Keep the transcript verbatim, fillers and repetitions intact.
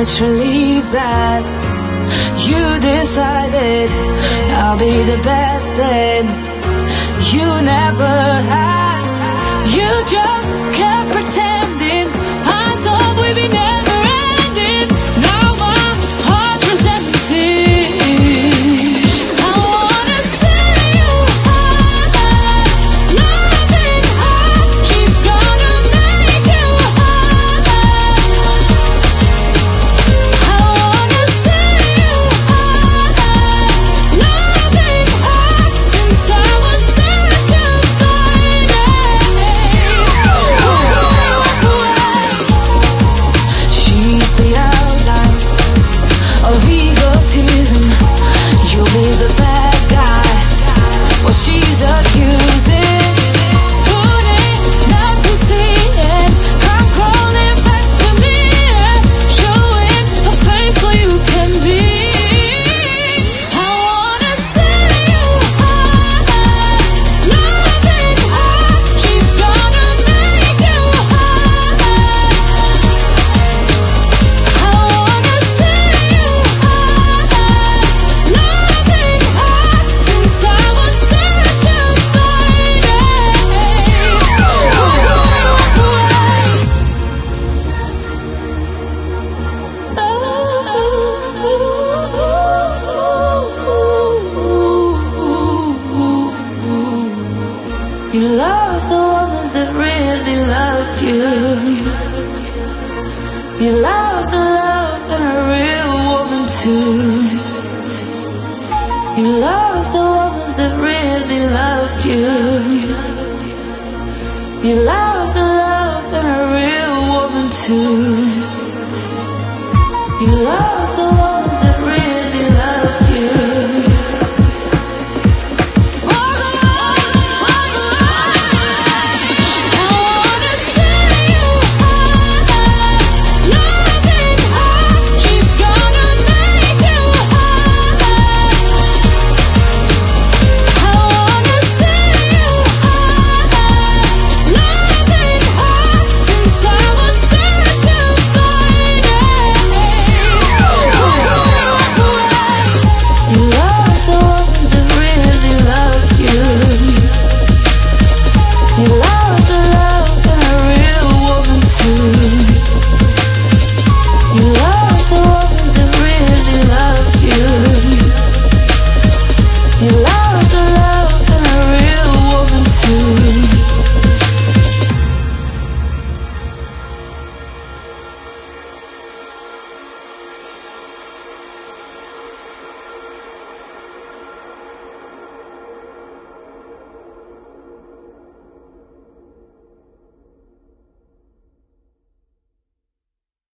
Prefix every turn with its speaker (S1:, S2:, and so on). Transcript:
S1: much relief that you decided I'll be the best thing you never had. You just kept pretending. I thought we'd be never ending. Now my heart is empty. I wanna say you are loving her. She's gonna make you high. I wanna say you are loving her since I was such a she's the outline of egotism. You'll be the bad guy. Well, she's accusing. Soon enough to see it. Come crawling back to me, showing how faithful you can be. I wanna say you are loving her. She's gonna make you high. I wanna say you are loving her since I was such a You lost the woman that really loved you. You lost the love and a real woman too. You lost the woman that really loved you. You lost the love and a real woman too. You lost the